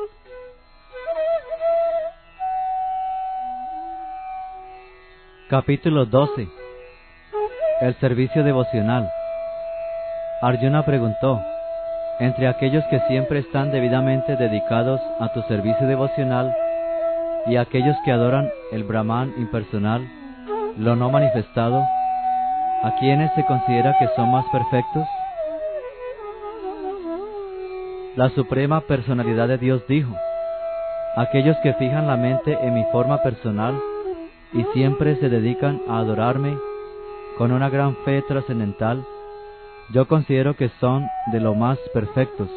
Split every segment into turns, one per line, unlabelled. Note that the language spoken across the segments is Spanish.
Capítulo 12. El servicio devocional. Arjuna preguntó: entre aquellos que siempre están debidamente dedicados a tu servicio devocional y aquellos que adoran el Brahman impersonal, lo no manifestado, ¿a quiénes se considera que son más perfectos? La Suprema Personalidad de Dios dijo: aquellos que fijan la mente en mi forma personal y siempre se dedican a adorarme con una gran fe trascendental, yo considero que son de lo más perfectos.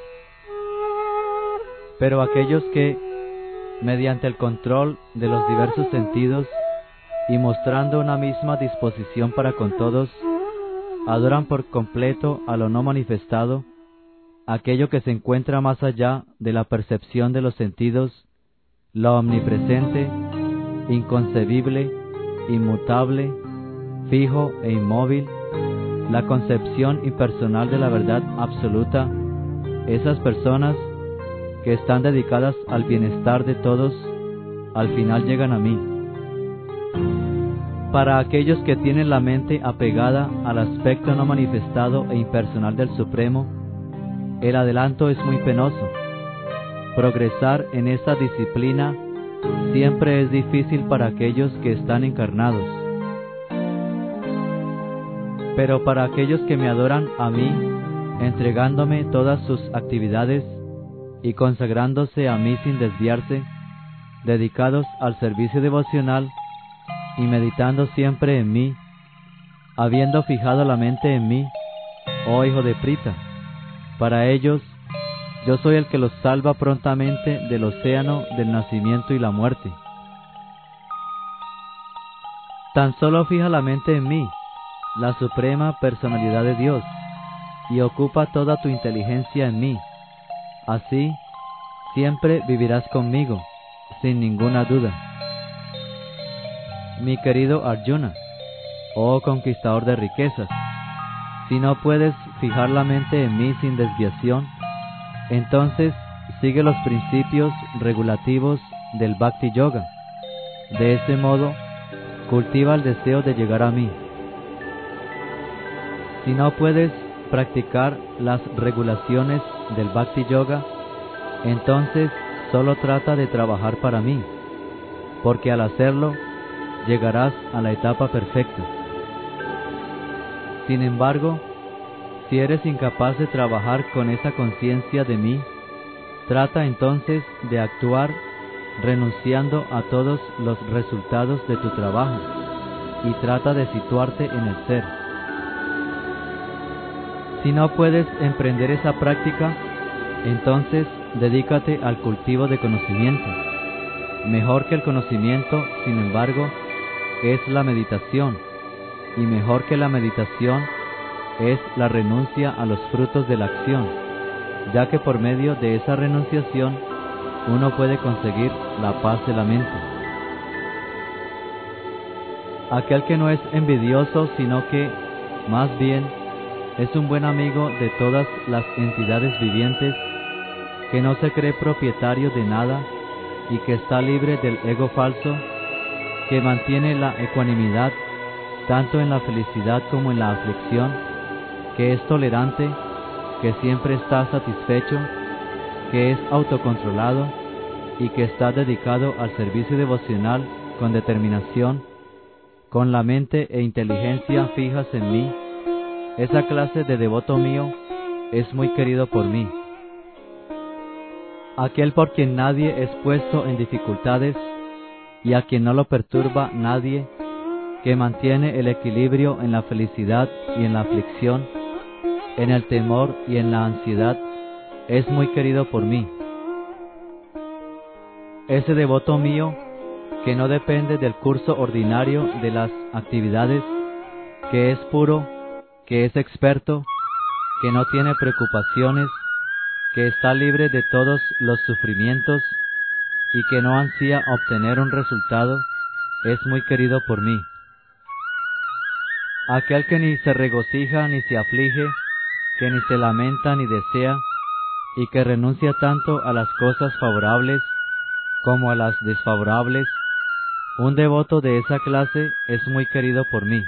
Pero aquellos que, mediante el control de los diversos sentidos y mostrando una misma disposición para con todos, adoran por completo a lo no manifestado, aquello que se encuentra más allá de la percepción de los sentidos, lo omnipresente, inconcebible, inmutable, fijo e inmóvil, la concepción impersonal de la verdad absoluta, esas personas que están dedicadas al bienestar de todos, al final llegan a mí. Para aquellos que tienen la mente apegada al aspecto no manifestado e impersonal del Supremo, el adelanto es muy penoso. Progresar en esta disciplina siempre es difícil para aquellos que están encarnados. Pero para aquellos que me adoran a mí, entregándome todas sus actividades y consagrándose a mí sin desviarse, dedicados al servicio devocional y meditando siempre en mí, habiendo fijado la mente en mí, oh hijo de Prita, para ellos yo soy el que los salva prontamente del océano del nacimiento y la muerte. Tan solo fija la mente en mí, la Suprema Personalidad de Dios, y ocupa toda tu inteligencia en mí. Así, siempre vivirás conmigo, sin ninguna duda. Mi querido Arjuna, oh conquistador de riquezas, si no puedes fijar la mente en mí sin desviación, entonces sigue los principios regulativos del Bhakti Yoga. De ese modo, cultiva el deseo de llegar a mí. Si no puedes practicar las regulaciones del Bhakti Yoga, entonces solo trata de trabajar para mí, porque al hacerlo, llegarás a la etapa perfecta. Sin embargo, si eres incapaz de trabajar con esa conciencia de mí, trata entonces de actuar renunciando a todos los resultados de tu trabajo y trata de situarte en el ser. Si no puedes emprender esa práctica, entonces dedícate al cultivo de conocimiento. Mejor que el conocimiento, sin embargo, es la meditación, y mejor que la meditación es la renuncia a los frutos de la acción, ya que por medio de esa renunciación uno puede conseguir la paz de la mente. Aquel que no es envidioso, sino que, más bien, es un buen amigo de todas las entidades vivientes, que no se cree propietario de nada y que está libre del ego falso, que mantiene la ecuanimidad tanto en la felicidad como en la aflicción, que es tolerante, que siempre está satisfecho, que es autocontrolado y que está dedicado al servicio devocional con determinación, con la mente e inteligencia fijas en mí, esa clase de devoto mío es muy querido por mí. Aquel por quien nadie es puesto en dificultades y a quien no lo perturba nadie, que mantiene el equilibrio en la felicidad y en la aflicción, en el temor y en la ansiedad, es muy querido por mí. Ese devoto mío, que no depende del curso ordinario de las actividades, que es puro, que es experto, que no tiene preocupaciones, que está libre de todos los sufrimientos y que no ansía obtener un resultado, es muy querido por mí. Aquel que ni se regocija ni se aflige, que ni se lamenta ni desea, y que renuncia tanto a las cosas favorables como a las desfavorables, un devoto de esa clase es muy querido por mí.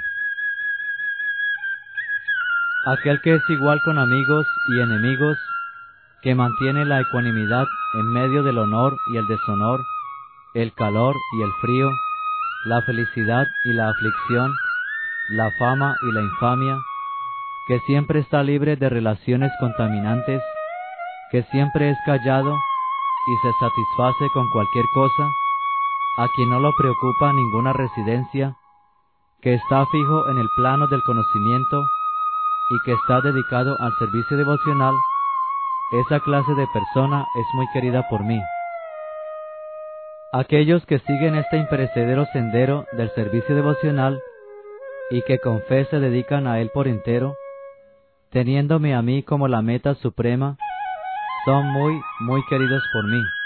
Aquel que es igual con amigos y enemigos, que mantiene la ecuanimidad en medio del honor y el deshonor, el calor y el frío, la felicidad y la aflicción, la fama y la infamia, que siempre está libre de relaciones contaminantes, que siempre es callado y se satisface con cualquier cosa, a quien no lo preocupa ninguna residencia, que está fijo en el plano del conocimiento y que está dedicado al servicio devocional, esa clase de persona es muy querida por mí. Aquellos que siguen este imperecedero sendero del servicio devocional y que con fe se dedican a él por entero, teniéndome a mí como la meta suprema, son muy queridos por mí.